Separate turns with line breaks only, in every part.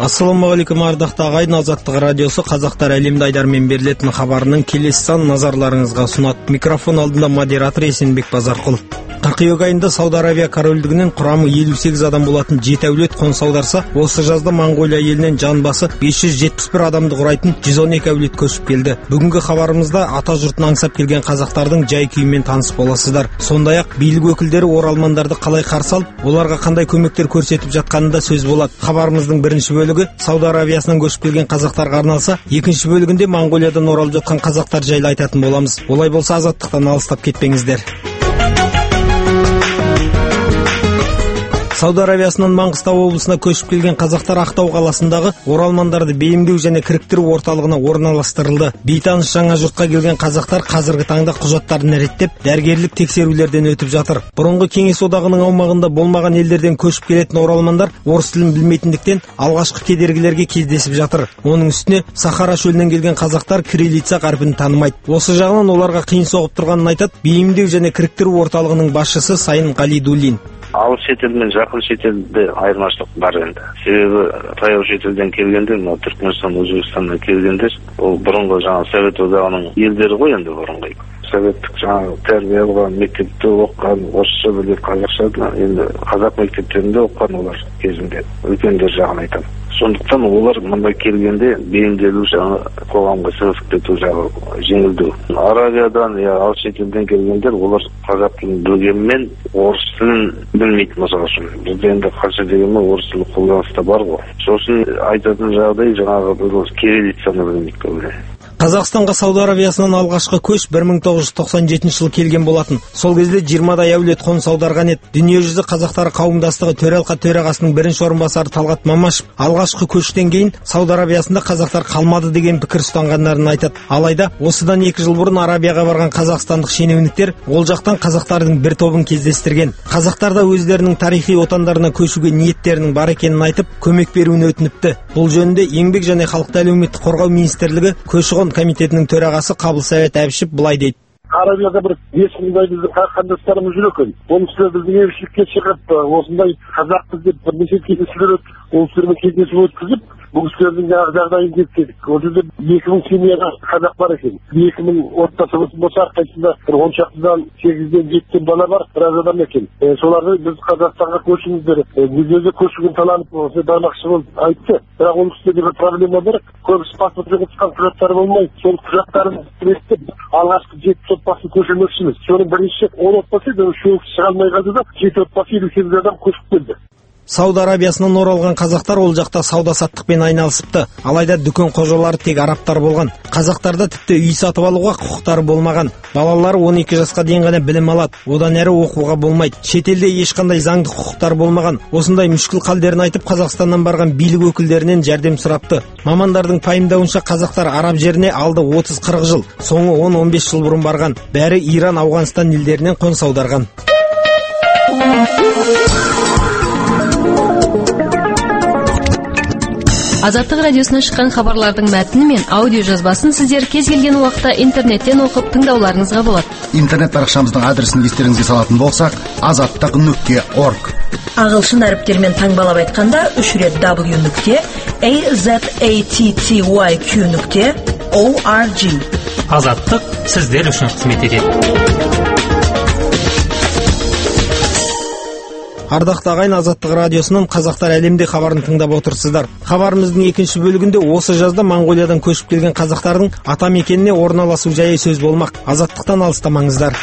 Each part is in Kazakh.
Ассаламағалейкум ардақты ағайын, Азаттық радиосы қазақтар әлемді айдармен берілетін хабарының келесі санын назарларыңызға ұсынады. Микрофон алдында модератор Есенбек Базарқұл. Қыркүйек айында Сауд Арабия корольдігінен құрамы 58 адам болатын 7 әулет қоныс аударса, осы жазда Моңғолия елінен жан басы 571 адамды құрайтын 112 әулет көшіп келді. Бүгінгі хабарымызда ата жұртын аңсап келген қазақтардың жай-күйімен таныс боласыздар. Сондай-ақ билік өкілдері оралмандарды қалай қарсы алып, оларға қандай көмектер көрсетіп жатқанында сөз болады. Хабарымыздың бірінші бөлігі Сауд Арабиясынан көшіп келген қазақтарға арналса, екінші бөлігінде Моңғолиядан оралып жатқан қазақтар жайлы айтатын боламыз. Олай болса, азаттықтан алыстап кетпеңіздер. Сауд Арабиясынан Маңғыстау облысына көшіп келген қазақтар Ақтау қаласындағы оралмандарды бейімдеу және кіріктіру орталығына орналастырылды. Бейтаныс жаңа жұртқа келген қазақтар қазіргі таңда құжаттарын реттеп, дәрігерлік тексерулерден өтіп жатыр. Бұрынғы Кеңес одағының аумағында болмаған елдерден көшіп келетін оралмандар орыс тілін білмейтіндіктен алғашқы кедергілерге кездесіп жатыр. Оның үстіне Сахара шөлінен келген қазақтар кириллица қарпін танымайды. Осы жағынан оларға қиын соғып тұрғанын айтады бейімдеу және кіріктіру орталығының басшысы Сайын Қалидуллин.
Алыс шетел мен жақын шетелде айырмашылық бар енді. Себебі таяу шетелден келгендер, Түркменстан, Өзбекстаннан келгендер, ол бұрынғы жаңа Совет одағының елдері ғой енді бұрынғы. Советтік жаңа тәрбие алған, мектепте оқыған, орысша біледі, қазақша енді қазақ мектептерінде оқыған олар кезінде. Үлкендер жағын айтамын. Сондықтан олар мұнда келгенде бейімделу жаңа қоғамға сіңісіп кету жағы жеңілдеу. Арабиядан, алыс шетелден келгендер, олар қазақ тілін білгенмен орыс тілін білмейді мысалы үшін. Бізде енді қанша дегенмен орыс тілі қолданыста бар ғой. Сосын айтатын жағдай жаңағы кириллицаны білмейді көбіне.
Қазақстанға Сауд Арабиясынан алғашқы көш 1997 жылы келген болатын. Сол кезде 20-дай әулет қоныс аударған еді. Дүниежүзі қазақтары қауымдастығы төралқа төрағасының бірінші орынбасары Талғат Мамашев алғашқы көштен кейін Сауд Арабиясында қазақтар қалмады деген пікір ұстанғандарын айтады. Алайда осыдан 2 жыл бұрын Арабияға барған қазақстандық шенеуніктер ол жақтан қазақтардың бір тобын кездестірген. Қазақтар да өздерінің тарихи отандарына көшуге ниеттерінің бар екенін айтып, көмек беруін өтініпті. Бұл жөнінде Еңбек және халықты әлеуметтік қорғау министрлігі көші-қон комитетінің төрағасы Қабылсәбет Әбішев былай дейді.
Арабияда бір 5 мыңдай біздің қандастарымыз жүр екен. Оның үстіне біздің елшілікке шығып, осындай қазақпыз деп бірнеше кездесулер өтіп, ол кісілермен кездесу өткізіп, бұл кісілердің жағдайын зерттедік. Ол жерде 2000 семьяда қазақ бар екен. 2000 отбасы болса, қайсында 10 шақтыдан 8-ден 7 бала бар, біраз адам екен. Соларды біз Қазақстанға көшіңіздер. Өзі көшігін таланып, осы бармақшы болып айтты. Бірақ оның үстінде бір проблема бар. Көбісі паспорт жоғалтқан құжаттары болмай, сол құжаттарын реттеп, алғашқы 7 отбасын көшірмекшіміз. Соның бірінші 10 отбасы шыға алмай қалды да, 7 отбасы 58 адам көшіп келді.
Сауд Арабиясынан оралған қазақтар ол жақта сауда-саттықпен айналысыпты. Алайда дүкен қожалары тек арабтар болған. Қазақтарда тіпті үй сатып алуға құқықтары болмаған. Балалары 12 жасқа дейін ғана білім алады. Одан әрі оқуға болмайды. Шетелде ешқандай заңды құқықтар болмаған. Осындай мүшкіл халдерін айтып, Қазақстаннан барған билік өкілдерінен жәрдем сұрапты. Мамандардың пайымдауынша қазақтар араб жеріне алды 30-40 жыл, соңы 10-15 жыл бұрын барған. Бәрі Иран, Ауғанстан елдерінен қоныс аударған.
Азаттық радиосынан шыққан хабарлардың мәтіні мен аудио жазбасын сіздер кез келген уақытта интернеттен оқып тыңдауларыңызға болады.
Интернет парақшамыздың адресін естеріңізге салатын болсақ, azattiq.org.
Ағылшын әріптермен таңбалап айтқанда 3 рет w.azattiq.org.
Азаттық сіздер үшін қызмет етеді.
Ардақты ағайын, Азаттық радиосынан қазақтар әлемде хабарын тыңдап отырсыздар. Хабарымыздың екінші бөлігінде осы жазда Моңғолиядан көшіп келген қазақтардың ата мекеніне орналасу жайы сөз болмақ. Азаттықтан алыстамаңыздар.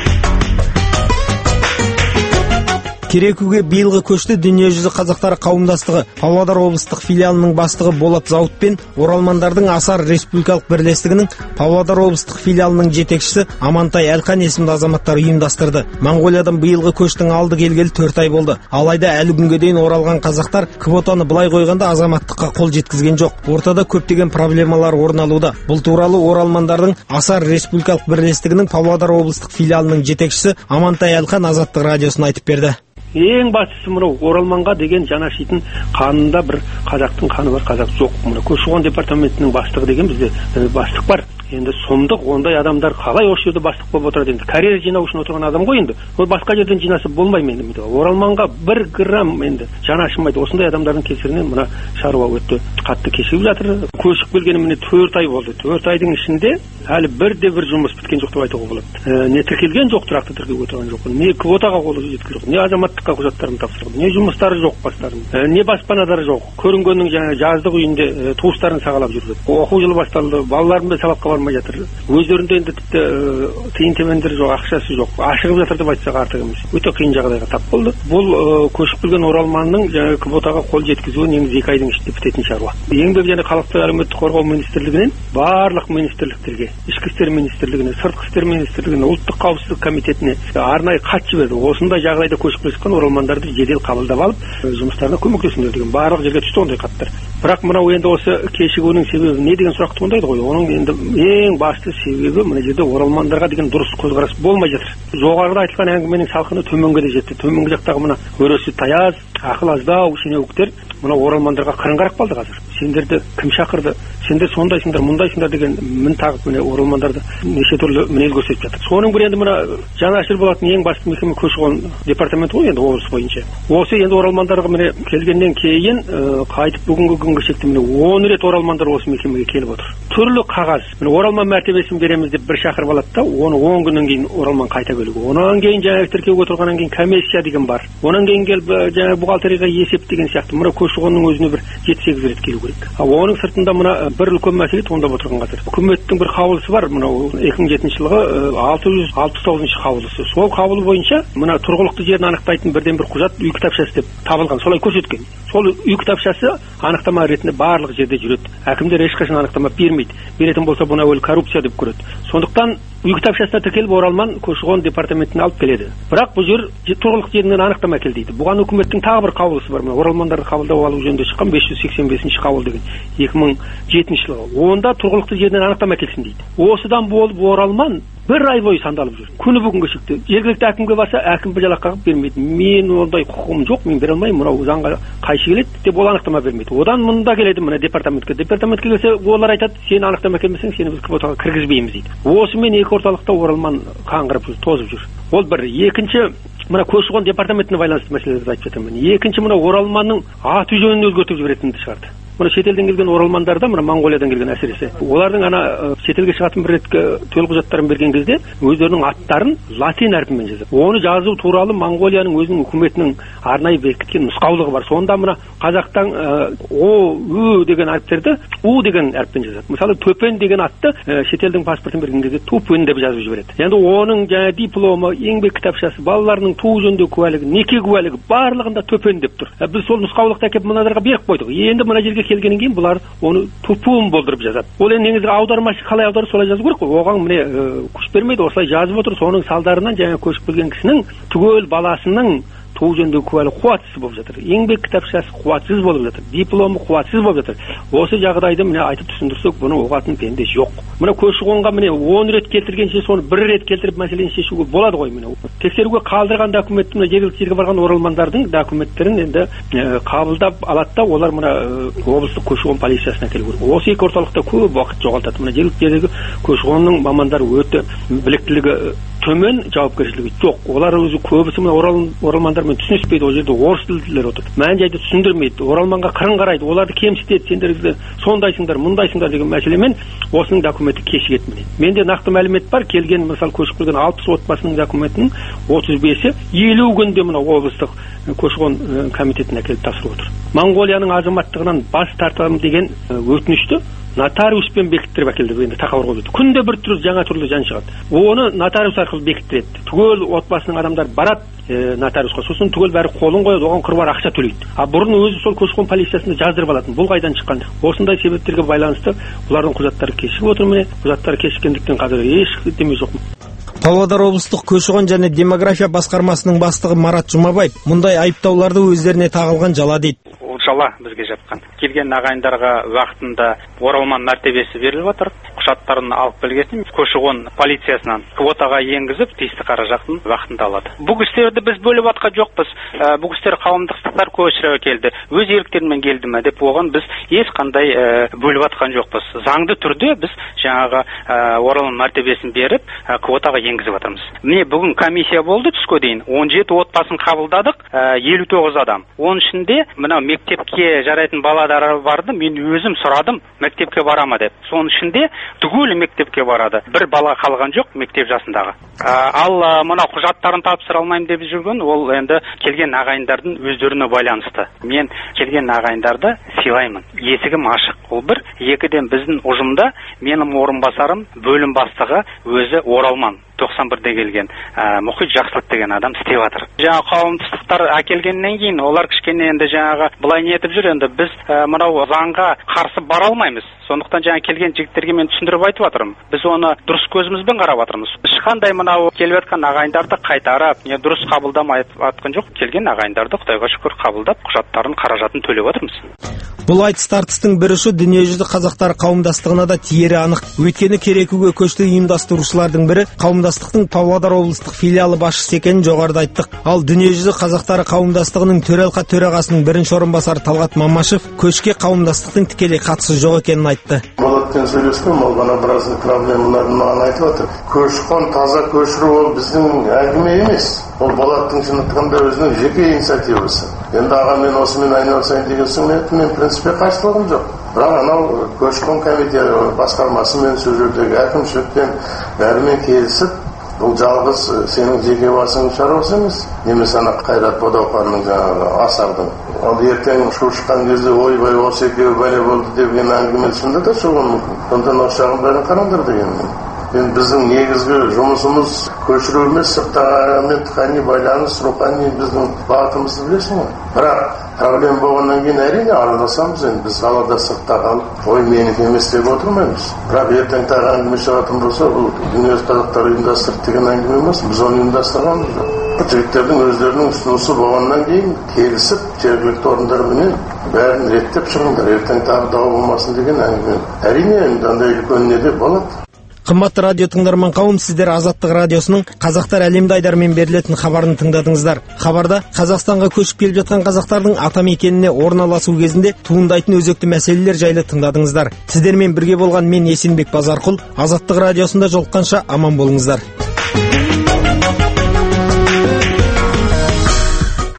Керекуге биылғы көшті Дүниежүзі қазақтары қауымдастығы Павлодар облыстық филиалының бастығы Болат Зауыт пен оралмандардың Асар республикалық бірлестігінің Павлодар облыстық филиалының жетекшісі Амантай Әлқан есімді азаматтар ұйымдастырды. Моңғолиядан биылғы көштің алды келгелі 4 ай болды. Алайда әлі күнге дейін оралған қазақтар квотаны былай қойғанда азаматтыққа қол жеткізген жоқ. Ортада көптеген проблемалар орын алуда. Бұл туралы оралмандардың Асар республикалық бірлестігінің Павлодар облыстық филиалының жетекшісі Амантай Әлқан Азаттық радиосына айтып берді.
Ең бастысы мынау оралманға деген жаны ашитын қанында бір қазақтың қаны бар, қазақ жоқ. Мына көші-қон департаментінің бастығы деген бізде бастық бар. Енді сұмдық, ондай адамдар қалай осы жерде бастық болып отырады енді? Карьера жинау үшін отырған адам ғой енді. Ол басқа жерден жинасы болмайды енді. Оралманға 1 грамм енді жаны ашымайды. Осындай адамдардың кесірінен мына шаруа өтті қатты кешігіп жатыр. Көшіп келгені міне 4 ай болды. 4 айдың ішінде әлі бірде-бір жұмыс біткен жоқ деп айтуға болады. Не тіркелген жоқ, тұрақты тіркеуге отырған жоқ. Не квотаға қолы жеткен жоқ. Не азаматтыққа құжаттарын тапсырды. Не жұмыстары жоқ бастарында. Не баспанадары жоқ. Көрінгеннің жаңа жаздық үйінде туыстарын сағалап жүрді. Оқу жылы басталды. Балаларым да сабаққа бармай жатыр. Өздерінде енді тіпті тиын темендері жоқ, ақшасы жоқ. Ашығып жатыр деп айтсақ артық емес. Өте қиын жағдайға тап болды. Бұл көшіп келген оралманның жаңа квотаға қол жеткізуі негізі 2 айдың ішінде бітетін шаруа. Еңбек және халықты әлеуметтік қорғау министрлігінен барлық министрліктерге, ішкі істер министрлігіне, сыртқы істер министрлігіне, ұлттық қауіпсіздік комитетіне арнайы хат жіберді. Осындай жағдайда көшіп келген оралмандарды жедел қабылдап алып, жұмыстарына көмектесіңдер деген барлық жерге түсті ондай хаттар. Бірақ мынау енді осы кешігуінің себебі не деген сұрақ туындайды ғой. Оның енді ең басты себебі мына жерде оралмандарға деген дұрыс көзқарас болмай жатыр. Жоғарыда айтылған әңгіменің салқыны төменге де жетті. Төменгі жақтағы мына өресі таяз, ақыл аздау шенеуніктер мына оралмандарға қырын қарап қалды қазір. Сендерді кім шақырды? Сендер сондайсыңдар, мұндайсыңдар деген мін тағып міне оралмандарды неше түрлі мінез көрсетіп жатыр. Соның бір енді мына жанашыр болатын ең басты мекеме көші-қон департаменті ғой енді облыс бойынша. Осы енді оралмандарға міне келгеннен кейін қайтып бүгінгі күнге шекті міне 10 рет оралмандар осы мекемеге келіп отыр. Түрлі қағаз. Міне оралман мәртебесін береміз деп бір шақырып алады да, оны 10 күннен кейін оралман қайта бөлуге. Онан кейін жаңағы тіркеуге отырғаннан кейін комиссия деген бар. Онан кейін келіп жаңағы бухгалтерияға есеп деген сияқты. Мына көші-қонның өзіне бір 7-8 рет келу керек. Оның сыртында мына бір үлкен мәселе туындап отырған қазір. Үкіметтің бір қаулысы бар, мынау 2007 жылғы 669 қаулысы. Сол қаулы бойынша мына тұрғылықты жерін анықтайтын бірден бір құжат үй кітапшасы деп табылған, солай көрсеткен. Сол үй кітапшасы анықтама ретінде барлық жерде жүреді. Әкімдер ешқашан анықтама бермейді. Беретін болса бұны әуелі коррупция деп көреді. Сондықтан үй кітапшасына тіркеліп оралман көші-қон департаментіне алып келеді. Бірақ бұл жер тұрғылықты жерінен анықтама әкел дейді. Бұған үкіметтің тағы бір қаулысы бар. Оралмандарды қабылдап алу жөнінде шыққан 585 қаулы деген 2007 жылғы. Онда тұрғылықты жерінен анықтама әкелсін дейді. Осыдан болып оралман 1 ай бойы сандалып жүр. Күні бүгінге шықты. Жергілікті әкімге барса, әкім бір жалақ қағып бермейді. Мен ондай құқығым жоқ, мен бере алмаймын, мынау заңға қайшы келеді деп ол анықтама бермейді. Одан мұнда келеді мына департаментке. Департаментке келсе, олар айтады, сен анықтама әкелмесең, сені біз квотаға кіргізбейміз дейді. Осымен екі орталықта оралман қаңғырып жүр, тозып жүр. Ол бір. Екінші, мына көші-қон департаментіне байланысты мәселелерді айтып жатырмын. Екінші, мына оралманның аты жөнін өзгертіп жіберетінді шығарды. Мына шетелден келген оралмандар да, мына Монғолиядан келген әсіресе. Олардың ана шетелге шығатын бір ретке төлқұжаттарын берген кезде өздерінің аттарын латин әрпімен жазады. Оны жазу туралы Монғолияның өзінің үкіметінің арнайы бекіткен нұсқаулығы бар. Сонда мына қазақтан о, ү деген әріптерді у деген әріппен жазады. Мысалы төпен деген атты шетелдің паспортын берген кезде тупен деп жазып жібереді. Енді оның жаңа дипломы, еңбек кітапшасы, балаларының туу жөніндегі куәлігі, неке куәлігі барлығында төпен деп тұр. Біз сол нұсқаулықты әкеліп мыналарға беріп қойдық. Енді мына жерге келгеннен кейін бұлар оны тупун болдырып жазады. Ол енді негізгі аудармашы қалай аударып солай жазу керек қой. Оған міне күш бермейді, осылай жазып отыр. Соның салдарынан жаңа көшіп келген кісінің түгел баласының туу жөніндегі куәлігі қуатсыз болып жатыр. Еңбек кітапшасы қуатсыз болып жатыр. Дипломы қуатсыз болып жатыр. Осы жағдайды міне айтып түсіндірсек, бұны оғатын пенде жоқ. Мына көші-қонға міне 10 рет келтіргенше соны 1 рет келтіріп мәселені шешуге болады ғой міне. Тексеруге қалдырған документті мына жергілікті жерге барған оралмандардың документтерін енді қабылдап алады да, олар мына облыстық көші-қон полициясына келу керек. Осы екі орталықта көп уақыт жоғалтады. Мына жергілікті жердегі көші-қонның мамандары өте біліктілігі төмен, жауапкершілігі жоқ. Олар өзі көбісі мына оралмандармен түсініспейді. Ол жерде орыс тілділер отыр. Мән-жайды түсіндірмейді. Оралманға қырын қарайды. Оларды кемсітеді. Сендер сондайсыңдар, мұндайсыңдар деген мәселемен осының документі кешігеді міне. Менде нақты мәлімет бар. Келген, мысалы көшіп келген 60 отбасының документінің 35-і 50 күнде мына облыстық көші-қон комитетіне әкеліп тапсырып отыр. Монғолияның азаматтығынан бас тартамын деген өтінішті нотариуспен бекіттіріп әкелді. Енді тақауыр қойды. Күнде бір түрлі жаңа түрлі жан шығады. Оны нотариус арқылы бекіттіреді. Түгел отбасының адамдар барады нотариусқа. Сосын түгел бәрі қолын қояды, оған қыруар ақша төлейді. Бұрын өзі сол көші-қон полициясында жаздырып алатын. Бұл қайдан шыққан? Осындай себептерге байланысты олардың құжаттары кешігіп отыр міне. Құжаттары кешіккендіктен қазір еш деме жоқ.
Павлодар облыстық көші-қон және демография басқармасының бастығы Марат Жұмабаев мұндай айыптауларды өздеріне тағылған жала дейді.
оқшала бізге жатқан. Келген ағайындарға уақытында оралман мәртебесі беріліп отыр. Құжаттарын алып келгесін көші-қон полициясынан квотаға енгізіп, тиісті қаражатын уақытында алады. Бұл кісілерді біз бөліп атқан жоқпыз. Бұл кісілер қауымдастықтар көшіріп келді. Өз еріктерімен келді ме деп, оған біз ешқандай бөліп атқан жоқпыз. Заңды түрде біз жаңағы оралман мәртебесін беріп, квотаға енгізіп жатырмыз. Міне бүгін комиссия болды түске дейін. 17 отбасын қабылдадық, 59 адам. Оның ішінде мына мектепке жарайтын балалар барды, мен өзім сұрадым, мектепке барама деп. Соның ішінде түгелі мектепке барады. Бір бала қалған жоқ мектеп жасындағы. Ал мына құжаттарын тапсыра алмаймын деп жүрген, ол енді келген ағайындардың өздеріне байланысты. Мен келген ағайындарды сыйлаймын. Есігім ашық. Ол бір, екіден біздің ұжымда менің орынбасарым, бөлім бастығы өзі оралман. 91-де келген Мұхит Жақсылық деген адам істеп жатыр. Жаңа қауымдастықтар әкелгеннен кейін олар кішкене енді жаңағы былай не етіп жүр, енді біз мынау заңға қарсы бара алмаймыз. Сондықтан жаңа келген жігіттерге мен түсіндіріп айтып жатырмын. Біз оны дұрыс көзімізбен қарап жатырмыз. Ешқандай мынау келіп жатқан ағайындарды қайтарып, не дұрыс қабылдамай атқан жоқ. Келген ағайындарды Құдайға шүкір қабылдап, құжаттарын, қаражатын төлеп жатырмыз.
Бұл айтыс тартыстың бір ұшы дүниежүзі қазақтар қауымдастығына да тиері анық. Өйткені Керекуге көшті ұйымдастырушылардың бірі қауымдастықтың Павлодар облыстық филиалы басшысы екенін жоғарыда айттық. Ал дүниежүзі қазақтары қауымдастығының төралқа төрағасының бірінші орынбасары Талғат Мамашев көшке қауымдастықтың тікелей қатысы жоқ екенін айтты.
Болатпен сөйлескем, ол ғана біраз проблемаларын маған айтып отыр. Көші-қон таза көшіру ол біздің әңгіме емес. Ол Болаттың шынытқанда өзінің жеке инициативасы. Енді аға мен осымен айналысайын деген соң мен принципе қарсылығым жоқ. Бірақ анау көші-қон комитеті басқармасымен, сол жердегі әкімшілікпен бәрімен келісіп, бұл жалғыз сенің жеке басың шаруасы емес. Немесе ана Қайрат Бодауқанның жаңағы Асардың. Ол ертең шу шыққан кезде ойбай осы екеуі бәле болды деген әңгіме түсінде де шығуы мүмкін. Сондықтан осы жағын бәрін қараңдар дегенмен. Біздің негізгі жұмысымыз көшіру емес, сырттағымен тікелей байланыс, рухани біздің бағытымызды білесің ғой. Бірақ проблема болғаннан кейін әрине араласамыз, енді біз қалада сыртта қалып, ой менікі емес деп отырмаймыз. Бірақ ертең тағы әңгіме шығатын болса, бұл дүниежүзі қазақтар ұйымдастырды деген әңгіме емес, біз оны ұйымдастырғанбыз жоқ. Жігіттердің өздерінің ұсынысы болғаннан кейін келісіп, жергілікті орындармен бәрін реттеп шығыңдар, ертең тағы дау болмасын деген әңгіме. Әрине енді андай үлкен неде болады.
Қымбатты радио тыңдарман қауым, сіздер Азаттық радиосының Қазақтар әлемді айдарымен берілетін хабарын тыңдадыңыздар. Хабарда Қазақстанға көшіп келіп жатқан қазақтардың атамекеніне орналасу кезінде туындайтын өзекті мәселелер жайлы тыңдадыңыздар. Сіздермен бірге болған мен Есенбек Базарқұл. Азаттық радиосында жолыққанша аман болыңыздар.